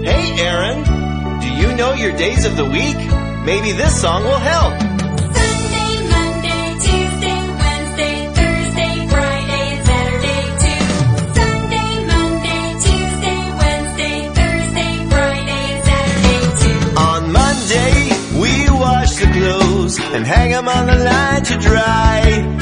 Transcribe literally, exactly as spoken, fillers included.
Hey Aaron, do you know your days of the week? Maybe this song will help. Sunday, Monday, Tuesday, Wednesday, Thursday, Friday, and Saturday too. Sunday, Monday, Tuesday, Wednesday, Thursday, Friday, and Saturday too. On Monday, we wash the clothes and hang them on the line to dry.